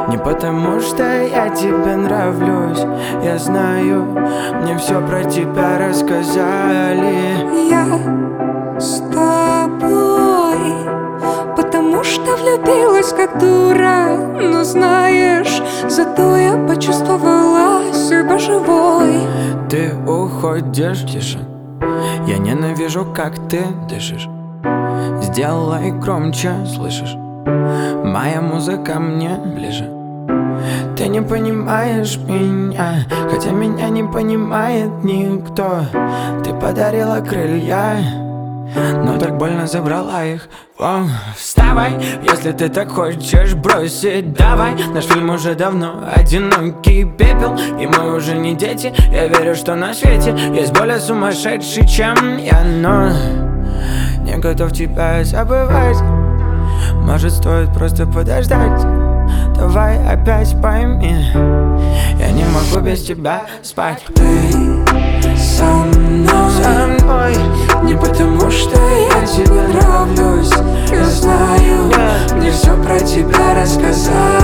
Не потому что я тебе нравлюсь, я знаю, мне все про тебя рассказали. Я с тобой, потому что влюбилась как дура. Но знаешь, зато я почувствовала себя живой. Ты уходишь, тише. Я ненавижу, как ты дышишь. Сделай громче, слышишь? Моя музыка мне ближе. Ты не понимаешь меня, хотя меня не понимает никто. Ты подарила крылья, но так больно забрала их. О, вставай, если ты так хочешь бросить, давай. Наш фильм уже давно одинокий пепел, и мы уже не дети. Я верю, что на свете есть более сумасшедший, чем я, но не готов тебя забывать. Может, стоит просто подождать. Давай опять пойми, я не могу без тебя спать. Ты со мной, не потому что я тебе нравлюсь. Я знаю, мне все про тебя рассказали.